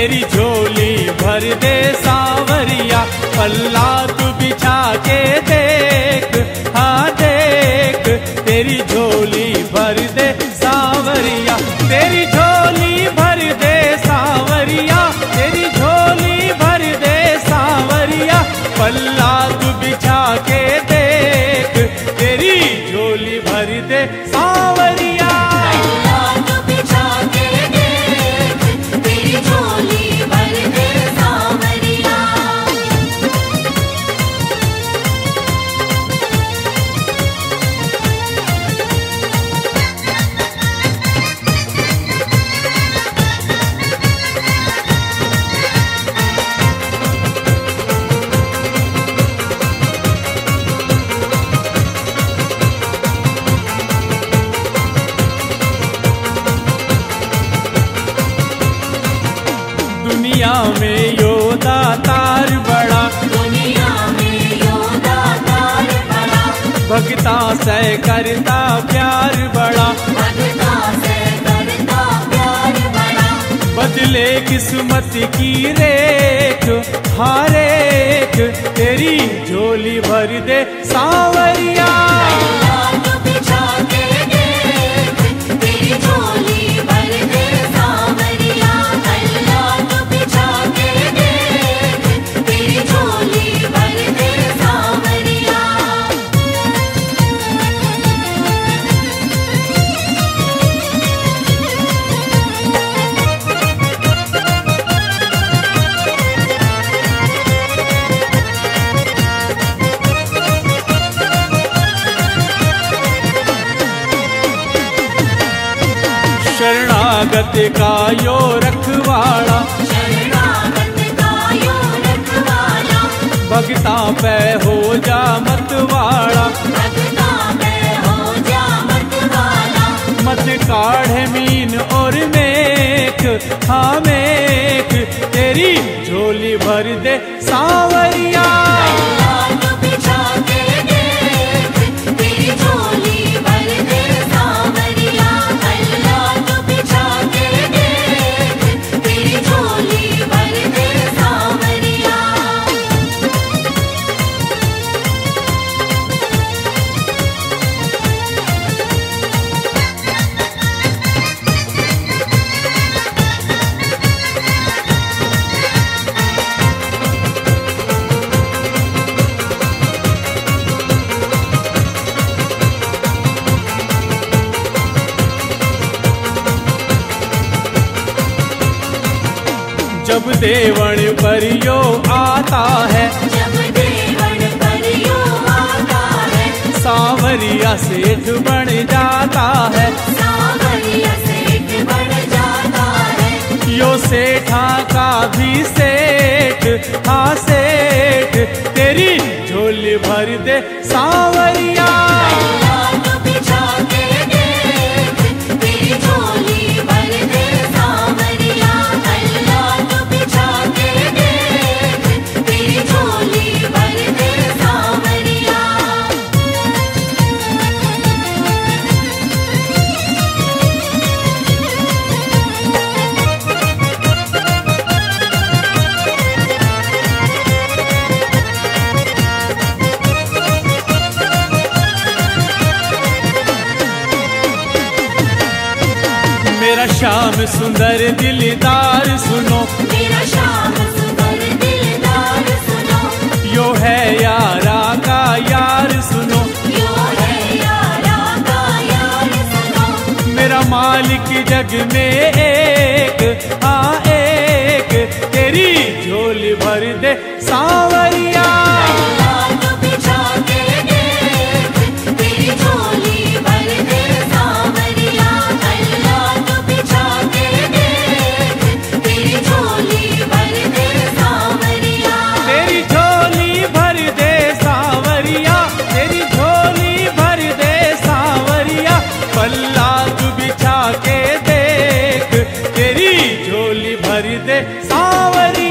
तेरी झोली भर दे सांवरिया, पल्ला तू बिछा के देख, हाँ देख, तेरी झोली भर दे सांवरिया, तेरी झोली भर दे सांवरिया, तेरी झोली भर दे सांवरिया, पल्ला तू बिछा के देख, तेरी झोली भर दे सांवरिया। पल्ला तू बिछा के देख, तेरी झोली भर दे सांवरिया। दुनिया में योदा तार बड़ा, दुनिया में योदा तार बड़ा, भगता से करता प्यार बड़ा, भगता से करता प्यार बड़ा, बदले किस्मत की रेख, हाँ रेख, तेरी झोली भर दे सांवरिया। पल्ला तू बिछा के देख, तेरी झोली भर दे सांवरिया। पल्ला तू बिछा के देख, तेरी झोली भर दे सांवरिया। शरणागत का यो रखवाड़ा, शरणागत का यो रखवाला, भगता पे हो जा मतवाड़ा, भगता में हो जा मतवाला। मत काढ़े मीन और मेख, हाँ मेख, तेरी झोली भर दे सांवरिया। पल्ला तू बिछा के देख, तेरी झोली भर दे सांवरिया। पल्ला तू बिछा के देख, तेरी झोली भर दे सांवरिया। जब देवण पर यो आता है, जब देवण पर यो आता है, सांवरिया सेठ बन जाता है, सांवरिया सेठ बन जाता है। यो सेठा का भी सेठ, हाँ सेठ, तेरी झोली भर दे सांवरिया। पल्ला तू बिछा के देख, तेरी झोली भर दे सांवरिया। पल्ला तू बिछा के देख, तेरी झोली भर दे सांवरिया। मेरा श्याम सुंदर दिलदार सुनो, मेरा श्याम सुंदर दिलदार सुनो, यो है यारा का यार सुनो, यो है यारा का यार सुनो। मेरा मालिक जग में एक, हाँ एक, तेरी झोली भर दे सांवरिया। पल्ला तू बिछा के देख, तेरी झोली भर दे सांवरिया। पल्ला तू बिछा के देख, तेरी झोली भर दे सांवरिया। तेरी झोली भर दे सांवरिया, तेरी झोली भर दे सांवरिया, पल्ला तू बिछा के देख, तेरी झोली भर दे सांवरिया।